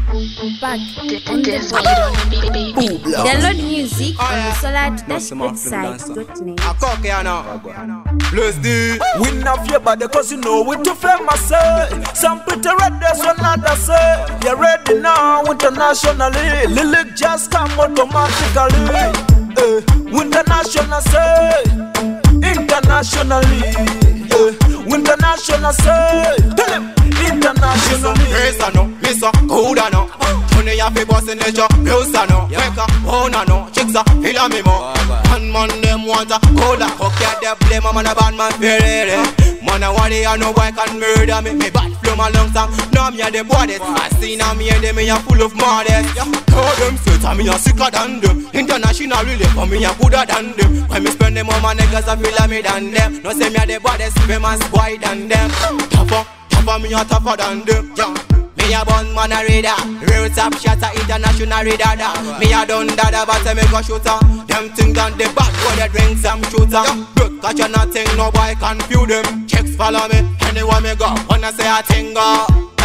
Back on the download music on the solar-website.net. Plus D. We not fear bad cause you know we too famous. Some pretty red that's another say. You're ready now internationally. Lyric just come automatically. International say. Internationally. International say. Internationally. Praise no, miss a good no. Money ya fi boss in the job, bills no. Make a own no, chicks a feel me more. One man them want a cola, cocky at the blame man a bad man feel it. Man a worry and no boy can murder me. Me bad flow my lungs and now me a the baddest. I see now me and them me a full of modest. Tell them straight and me a sicker than them. International really for me a gooder than them. When me spend them on my niggas I feel like me than them. No say me a the baddest, famous boy than them. Tougher me a tougher than them. Me a bun man a radar, real top shatter, international radar. Me a done dada but I make a shooter. Them things on the back where they drink some shooter. Look, catch a nothing, no boy confuse them. Checks follow me, anywhere me go, wanna say a thing go.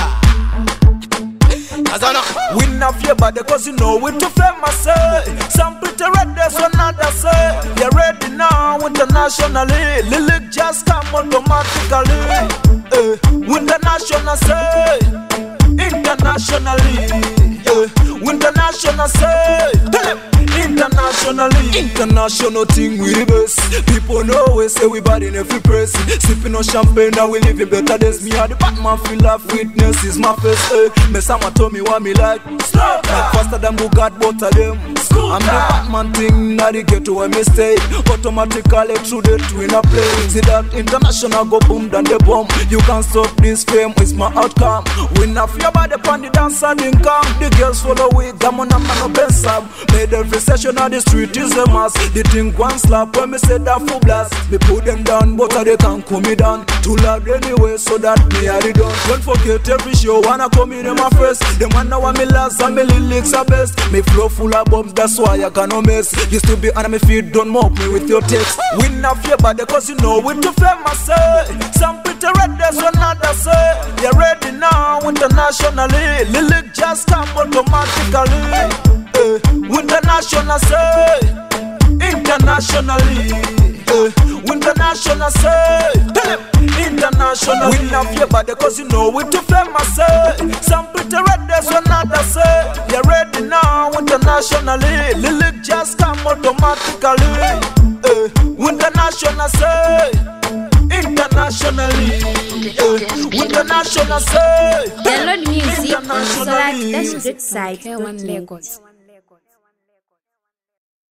We not fear bad cause you know we too famous. Some pretty red that's another say. You're ready now internationally. Lyric just come automatically. International say. Internationally, international say, internationally, international thing we the best. People know we say we bad in every press. Sipping on champagne now we living better days. Me and the Batman feel like witness is my face. Me someone told me what me like. Stop faster than who got both of them. I'm the Batman thing, now they get to a mistake. Automatically through the twin a play. See that international go boom than the bomb. You can't stop this fame, it's my outcome. We not fear by the pan, the dance and income. The girls follow we, come on, I'm no best up. Made every session on the street is a mass. They think one slap when me say that full blast. Me put them down, but they can't cool me down. Too loud anyway, so that me are the done. Don't forget every show, wanna come in my face. Them wanna want me last and me lyrics are best. Me flow full of bombs, that's why I cannot miss. Used to be on my feet, don't mock me with your text. We not fear bad cause you know we too famous. Some pretty red that's another say. You're ready now internationally. Lyric just come automatically. International say. Internationally. International say. International. We not fear bad cause you know we too famous. Some pretty red that's another say. You're ready now internationally. Lyric just come automatically. International say. Internationally. International say. Download music on the solar-website.net.